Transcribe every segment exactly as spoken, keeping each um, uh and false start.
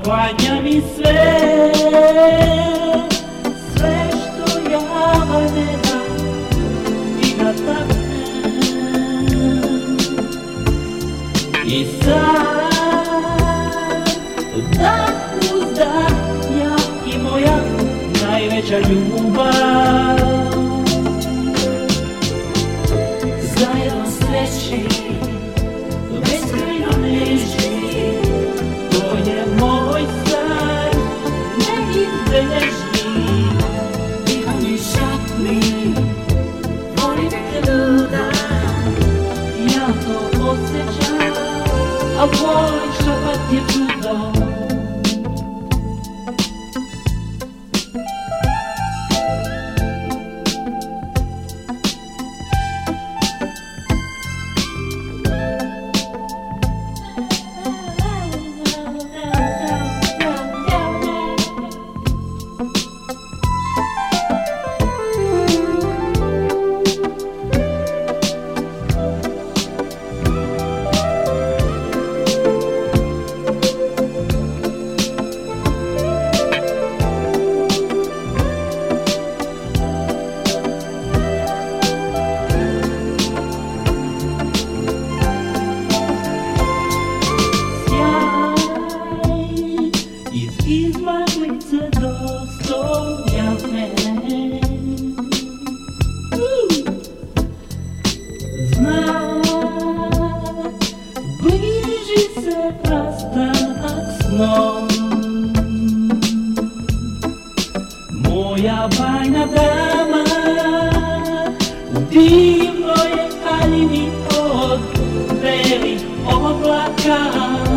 Klanja mi sve, sve što ja ne dam i da taknem. I sad, dah uz dah, ja i moja najveća ljubav. Zajedno sreći, beskrajno nežni, to je moj san, neizbežni. Dihani šapni, volim te luda, ja to osjećam, a tvoj šapat je čudo. Izmaglice dostoja me, znam, bliži se rastanak snom. Moja bajna dama u divnoj haljini od belih oblaka.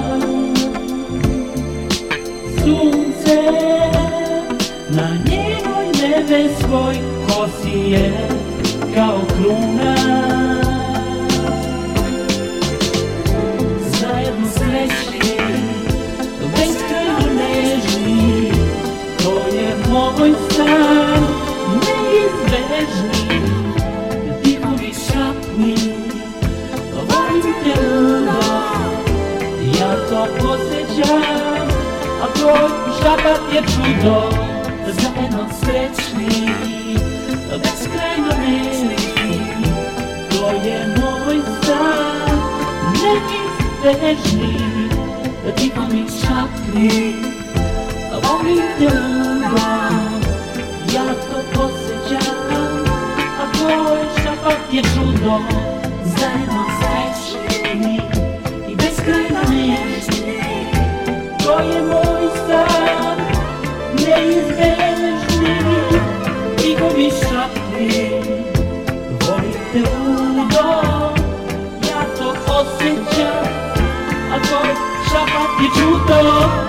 Sunce na njenoj nebeskoj kosi je kao kruna. Zajedno srećni, beskrajno nežni, to je moj san, neizbežni. Dihovi šapni, volim te ludo, ja to osjećam, a tvoj šapat je čudo. Zajedno srećni, beskrajno nežni, to je moj san, neizbežni. Dihovi šapni, volim te ludo, ja to osjećam, a tvoj šapat je čudo. Zajedno srećni i beskrajno nežni, to je moj san, neizbežni. Dihovi šapni, volim te ludo, ja to osjećam, a tvoj šapat je čudo.